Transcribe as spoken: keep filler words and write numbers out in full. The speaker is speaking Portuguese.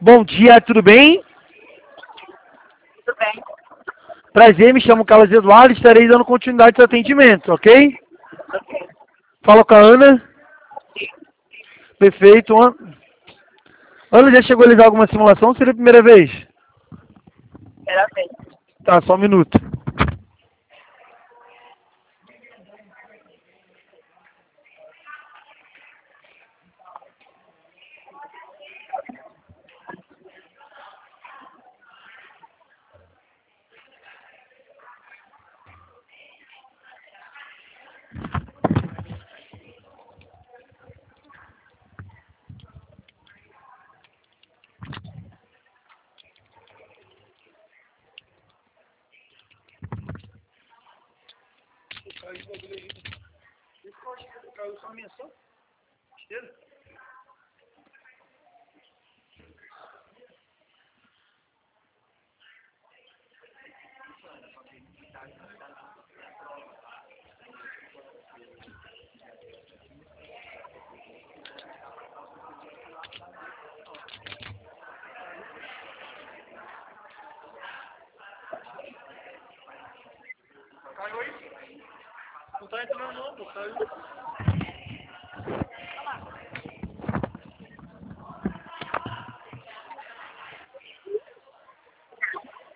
Bom dia, tudo bem? Tudo bem? Prazer, me chamo Carlos Eduardo, estarei dando continuidade ao atendimento, ok? Ok. Fala com a Ana. Perfeito. An- Ana, já chegou a realizar alguma simulação ou seria a primeira vez? Primeira vez. Tá, só um minuto. Não tá entrando não, pô. Caiu.